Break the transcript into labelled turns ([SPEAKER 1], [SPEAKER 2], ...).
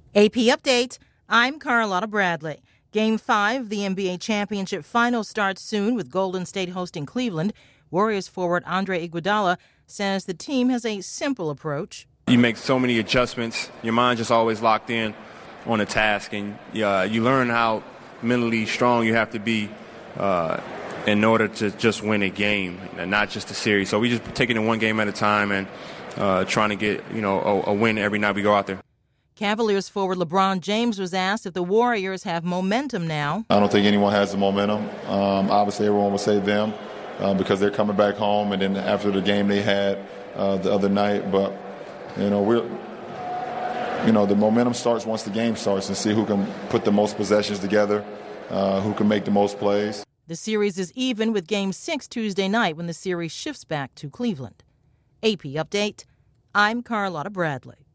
[SPEAKER 1] AP Update, I'm Carlotta Bradley. Game 5 of the NBA Championship Final starts soon with Golden State hosting Cleveland. Warriors forward Andre Iguodala says the team has a simple approach.
[SPEAKER 2] You make so many adjustments. Your mind just always locked in on a task, and you learn how mentally strong you have to be in order to just win a game and not just a series. So we just taking it one game at a time and trying to get a win every night we go out there.
[SPEAKER 1] Cavaliers forward LeBron James was asked if the Warriors have momentum now.
[SPEAKER 3] I don't think anyone has the momentum. Obviously, everyone will say them because they're coming back home, and then after the game they had the other night. But the momentum starts once the game starts, and see who can put the most possessions together, who can make the most plays.
[SPEAKER 1] The series is even with Game 6 Tuesday night when the series shifts back to Cleveland. AP Update, I'm Carlotta Bradley.